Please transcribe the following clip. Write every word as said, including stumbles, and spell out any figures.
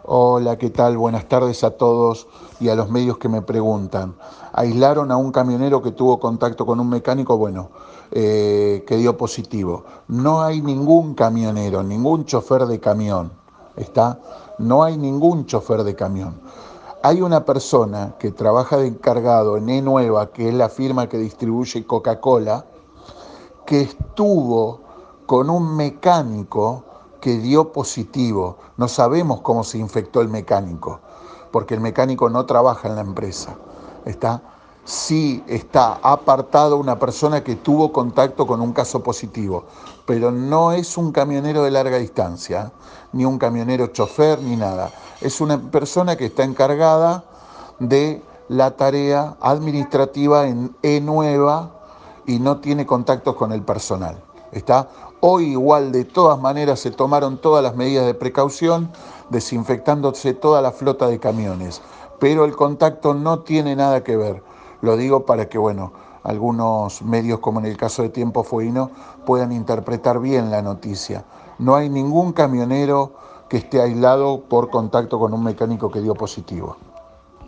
Hola, ¿qué tal? Buenas tardes a todos y a los medios que me preguntan. Aislaron a un camionero que tuvo contacto con un mecánico, bueno, eh, que dio positivo. No hay ningún camionero, ningún chofer de camión, ¿está? No hay ningún chofer de camión. Hay una persona que trabaja de encargado en E-Nueva, que es la firma que distribuye Coca-Cola, que estuvo con un mecánico que dio positivo. No sabemos cómo se infectó el mecánico, porque el mecánico no trabaja en la empresa. ¿Está? Sí está apartado una persona que tuvo contacto con un caso positivo, pero no es un camionero de larga distancia, ni un camionero chofer, ni nada. Es una persona que está encargada de la tarea administrativa en E-Nueva y no tiene contactos con el personal. ¿Está? Hoy igual de todas maneras se tomaron todas las medidas de precaución, desinfectándose toda la flota de camiones, pero el contacto no tiene nada que ver. Lo digo para que, bueno, algunos medios, como en el caso de Tiempo Fueguino, puedan interpretar bien la noticia. No hay ningún camionero que esté aislado por contacto con un mecánico que dio positivo.